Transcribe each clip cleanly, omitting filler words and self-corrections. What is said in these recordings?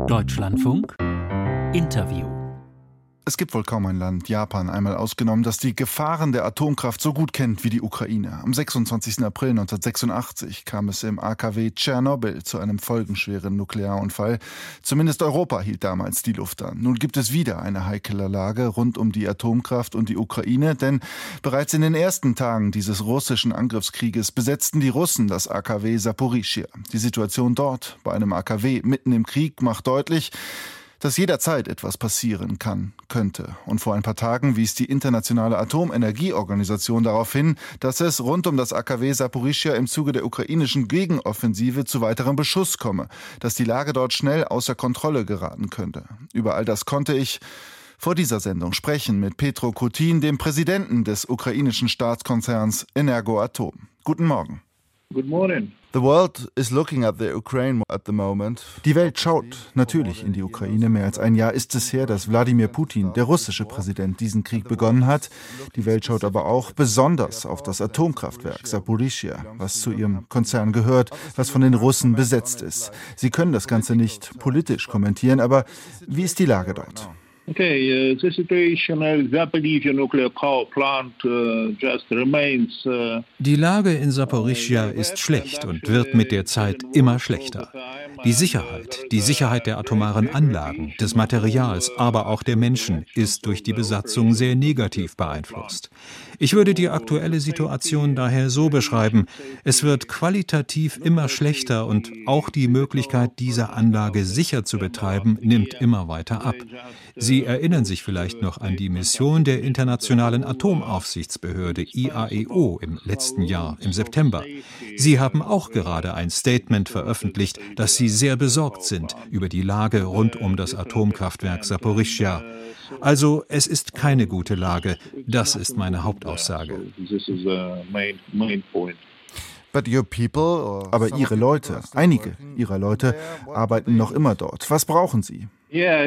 Deutschlandfunk Interview. Es gibt wohl kaum ein Land, Japan einmal ausgenommen, das die Gefahren der Atomkraft so gut kennt wie die Ukraine. Am 26. April 1986 kam es im AKW Tschernobyl zu einem folgenschweren Nuklearunfall. Zumindest Europa hielt damals die Luft an. Nun gibt es wieder eine heikle Lage rund um die Atomkraft und die Ukraine, denn bereits in den ersten Tagen dieses russischen Angriffskrieges besetzten die Russen das AKW Saporischschja. Die Situation dort, bei einem AKW mitten im Krieg, macht deutlich, dass jederzeit etwas passieren könnte. Und vor ein paar Tagen wies die Internationale Atomenergieorganisation darauf hin, dass es rund um das AKW Saporischschja im Zuge der ukrainischen Gegenoffensive zu weiterem Beschuss komme, dass die Lage dort schnell außer Kontrolle geraten könnte. Über all das konnte ich vor dieser Sendung sprechen mit Petro Kutin, dem Präsidenten des ukrainischen Staatskonzerns Energoatom. Guten Morgen. Good morning. The world is looking at the Ukraine at the moment. Die Welt schaut natürlich in die Ukraine. Mehr als ein Jahr ist es her, dass Wladimir Putin, der russische Präsident, diesen Krieg begonnen hat. Die Welt schaut aber auch besonders auf das Atomkraftwerk Saporischschja, was zu ihrem Konzern gehört, was von den Russen besetzt ist. Sie können das Ganze nicht politisch kommentieren, aber wie ist die Lage dort? Okay, the situation at Zaporizhzhia nuclear power plant just remains. Die Lage in Saporischschja ist schlecht und wird mit der Zeit immer schlechter. Die Sicherheit der atomaren Anlagen, des Materials, aber auch der Menschen ist durch die Besatzung sehr negativ beeinflusst. Ich würde die aktuelle Situation daher so beschreiben: Es wird qualitativ immer schlechter und auch die Möglichkeit, diese Anlage sicher zu betreiben, nimmt immer weiter ab. Sie erinnern sich vielleicht noch an die Mission der Internationalen Atomaufsichtsbehörde IAEO im letzten Jahr, im September. Sie haben auch gerade ein Statement veröffentlicht, dass sie sehr besorgt sind über die Lage rund um das Atomkraftwerk Saporischschja. Also es ist keine gute Lage, das ist meine Hauptaussage. Aber Ihre Leute, einige Ihrer Leute, arbeiten noch immer dort. Was brauchen Sie? Ja,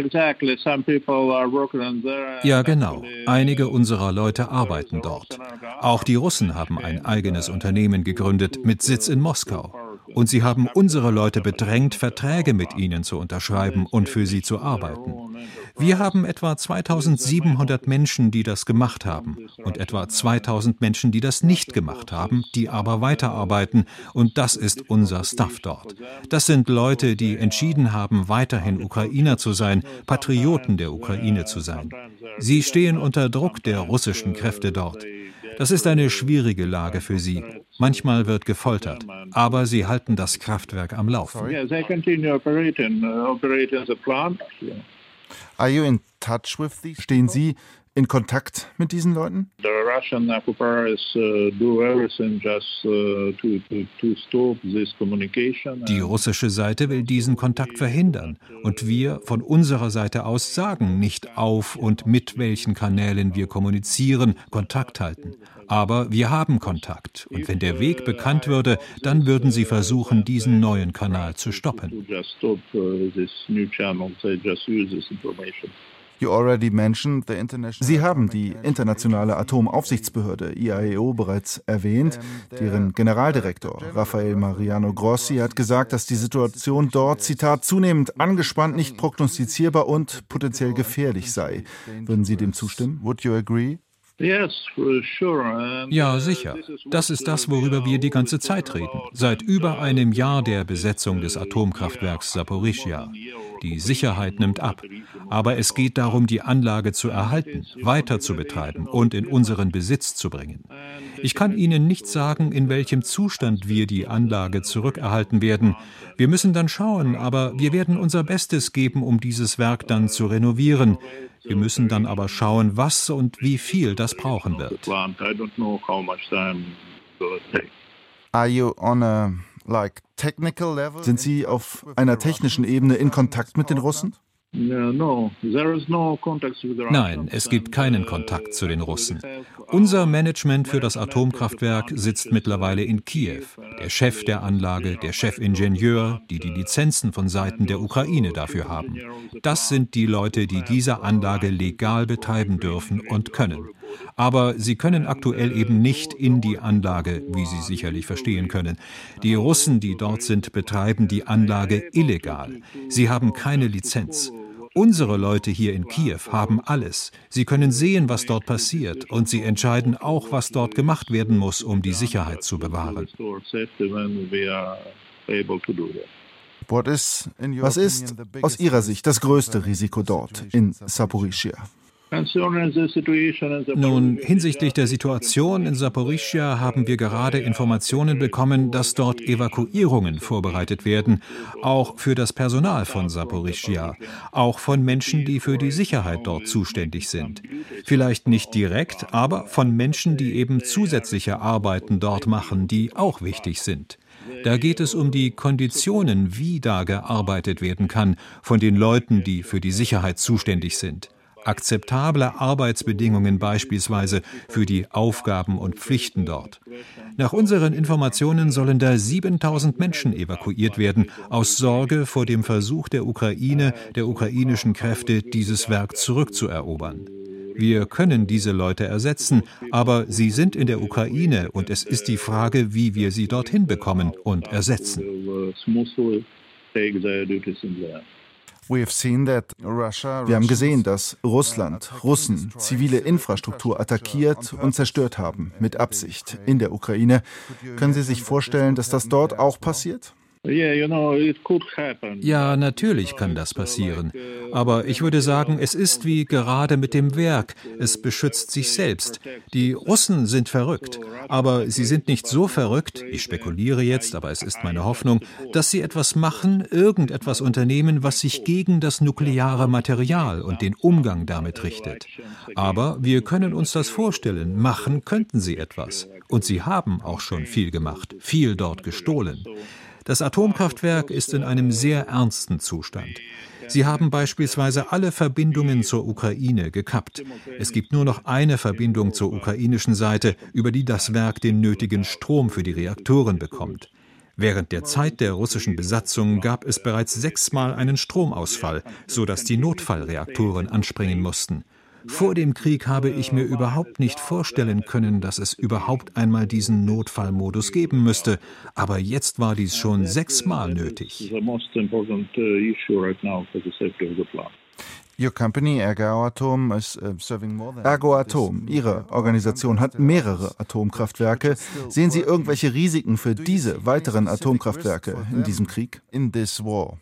genau. Einige unserer Leute arbeiten dort. Auch die Russen haben ein eigenes Unternehmen gegründet mit Sitz in Moskau. Und sie haben unsere Leute bedrängt, Verträge mit ihnen zu unterschreiben und für sie zu arbeiten. Wir haben etwa 2700 Menschen, die das gemacht haben, und etwa 2000 Menschen, die das nicht gemacht haben, die aber weiterarbeiten, und das ist unser Staff dort. Das sind Leute, die entschieden haben, weiterhin Ukrainer zu sein, Patrioten der Ukraine zu sein. Sie stehen unter Druck der russischen Kräfte dort. Das ist eine schwierige Lage für sie. Manchmal wird gefoltert, aber sie halten das Kraftwerk am Laufen. Stehen Sie in Kontakt mit diesen Leuten? Die russische Seite will diesen Kontakt verhindern. Und wir von unserer Seite aus sagen nicht auf und mit welchen Kanälen wir kommunizieren, Kontakt halten. Aber wir haben Kontakt. Und wenn der Weg bekannt würde, dann würden sie versuchen, diesen neuen Kanal zu stoppen. Sie haben die Internationale Atomaufsichtsbehörde IAEO bereits erwähnt. Deren Generaldirektor Rafael Mariano Grossi hat gesagt, dass die Situation dort, Zitat, zunehmend angespannt, nicht prognostizierbar und potenziell gefährlich sei. Würden Sie dem zustimmen? Would you agree? Ja, sicher. Das ist das, worüber wir die ganze Zeit reden. Seit über einem Jahr der Besetzung des Atomkraftwerks Saporischschja. Die Sicherheit nimmt ab. Aber es geht darum, die Anlage zu erhalten, weiter zu betreiben und in unseren Besitz zu bringen. Ich kann Ihnen nicht sagen, in welchem Zustand wir die Anlage zurückerhalten werden. Wir müssen dann schauen, aber wir werden unser Bestes geben, um dieses Werk dann zu renovieren. Wir müssen dann aber schauen, was und wie viel das brauchen wird. Sind Sie auf einer technischen Ebene in Kontakt mit den Russen? Nein, es gibt keinen Kontakt zu den Russen. Unser Management für das Atomkraftwerk sitzt mittlerweile in Kiew. Der Chef der Anlage, der Chefingenieur, die die Lizenzen von Seiten der Ukraine dafür haben. Das sind die Leute, die diese Anlage legal betreiben dürfen und können. Aber sie können aktuell eben nicht in die Anlage, wie Sie sicherlich verstehen können. Die Russen, die dort sind, betreiben die Anlage illegal. Sie haben keine Lizenz. Unsere Leute hier in Kiew haben alles. Sie können sehen, was dort passiert, und sie entscheiden auch, was dort gemacht werden muss, um die Sicherheit zu bewahren. Was ist aus Ihrer Sicht das größte Risiko dort in Saporischschja? Nun, hinsichtlich der Situation in Saporischschja haben wir gerade Informationen bekommen, dass dort Evakuierungen vorbereitet werden, auch für das Personal von Saporischschja, auch von Menschen, die für die Sicherheit dort zuständig sind. Vielleicht nicht direkt, aber von Menschen, die eben zusätzliche Arbeiten dort machen, die auch wichtig sind. Da geht es um die Konditionen, wie da gearbeitet werden kann, von den Leuten, die für die Sicherheit zuständig sind. Akzeptable Arbeitsbedingungen beispielsweise für die Aufgaben und Pflichten dort. Nach unseren Informationen sollen da 7.000 Menschen evakuiert werden, aus Sorge vor dem Versuch der Ukraine, der ukrainischen Kräfte, dieses Werk zurückzuerobern. Wir können diese Leute ersetzen, aber sie sind in der Ukraine und es ist die Frage, wie wir sie dorthin bekommen und ersetzen. Wir haben gesehen, dass Russen zivile Infrastruktur attackiert und zerstört haben, mit Absicht, in der Ukraine. Können Sie sich vorstellen, dass das dort auch passiert? Ja, natürlich kann das passieren. Aber ich würde sagen, es ist wie gerade mit dem Werk. Es beschützt sich selbst. Die Russen sind verrückt. Aber sie sind nicht so verrückt, ich spekuliere jetzt, aber es ist meine Hoffnung, dass sie etwas machen, irgendetwas unternehmen, was sich gegen das nukleare Material und den Umgang damit richtet. Aber wir können uns das vorstellen. Machen könnten sie etwas. Und sie haben auch schon viel gemacht, viel dort gestohlen. Das Atomkraftwerk ist in einem sehr ernsten Zustand. Sie haben beispielsweise alle Verbindungen zur Ukraine gekappt. Es gibt nur noch eine Verbindung zur ukrainischen Seite, über die das Werk den nötigen Strom für die Reaktoren bekommt. Während der Zeit der russischen Besatzung gab es bereits 6-mal einen Stromausfall, sodass die Notfallreaktoren anspringen mussten. Vor dem Krieg habe ich mir überhaupt nicht vorstellen können, dass es überhaupt einmal diesen Notfallmodus geben müsste. Aber jetzt war dies schon 6-mal nötig. Your company, Ergo-Atom, Ergo-Atom, Ihre Organisation hat mehrere Atomkraftwerke. Sehen Sie irgendwelche Risiken für diese weiteren Atomkraftwerke in diesem Krieg? In this war?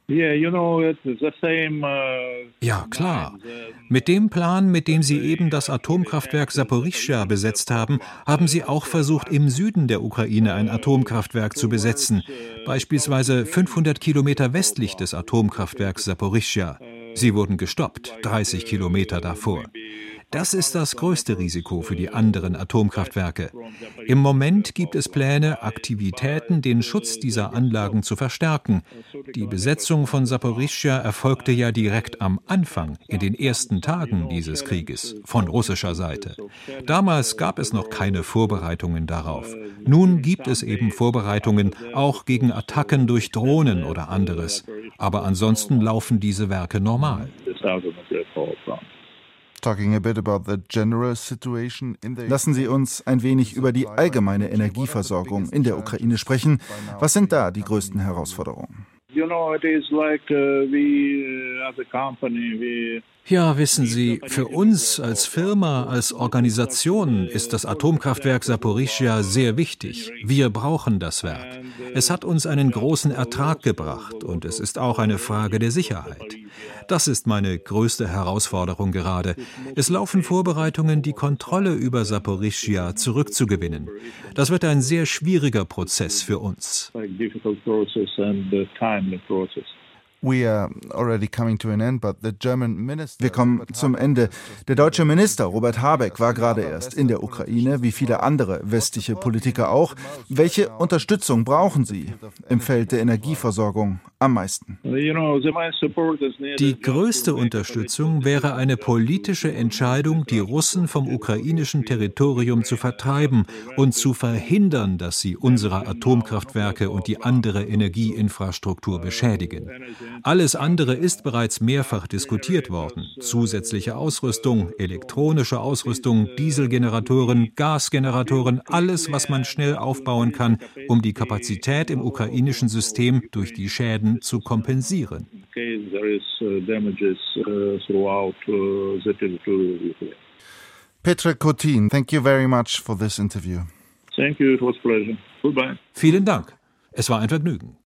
Ja, klar. Mit dem Plan, mit dem Sie eben das Atomkraftwerk Saporischschja besetzt haben, haben Sie auch versucht, im Süden der Ukraine ein Atomkraftwerk zu besetzen, beispielsweise 500 Kilometer westlich des Atomkraftwerks Saporischschja. Sie wurden gestoppt, 30 Kilometer davor. Das ist das größte Risiko für die anderen Atomkraftwerke. Im Moment gibt es Pläne, Aktivitäten, den Schutz dieser Anlagen zu verstärken. Die Besetzung von Saporischschja erfolgte ja direkt am Anfang, in den ersten Tagen dieses Krieges, von russischer Seite. Damals gab es noch keine Vorbereitungen darauf. Nun gibt es eben Vorbereitungen, auch gegen Attacken durch Drohnen oder anderes. Aber ansonsten laufen diese Werke normal. Lassen Sie uns ein wenig über die allgemeine Energieversorgung in der Ukraine sprechen. Was sind da die größten Herausforderungen? Ja, wissen Sie, für uns als Firma, als Organisation ist das Atomkraftwerk Saporischschja sehr wichtig. Wir brauchen das Werk. Es hat uns einen großen Ertrag gebracht und es ist auch eine Frage der Sicherheit. Das ist meine größte Herausforderung gerade. Es laufen Vorbereitungen, die Kontrolle über Saporischschja zurückzugewinnen. Das wird ein sehr schwieriger Prozess für uns. Wir kommen zum Ende. Der deutsche Minister Robert Habeck war gerade erst in der Ukraine, wie viele andere westliche Politiker auch. Welche Unterstützung brauchen Sie im Feld der Energieversorgung am meisten? Die größte Unterstützung wäre eine politische Entscheidung, die Russen vom ukrainischen Territorium zu vertreiben und zu verhindern, dass sie unsere Atomkraftwerke und die andere Energieinfrastruktur beschädigen. Alles andere ist bereits mehrfach diskutiert worden. Zusätzliche Ausrüstung, elektronische Ausrüstung, Dieselgeneratoren, Gasgeneratoren, alles, was man schnell aufbauen kann, um die Kapazität im ukrainischen System durch die Schäden zu kompensieren. Petr Kotin, thank you very much for this interview. Thank you, it was a pleasure. Goodbye. Vielen Dank. Es war ein Vergnügen.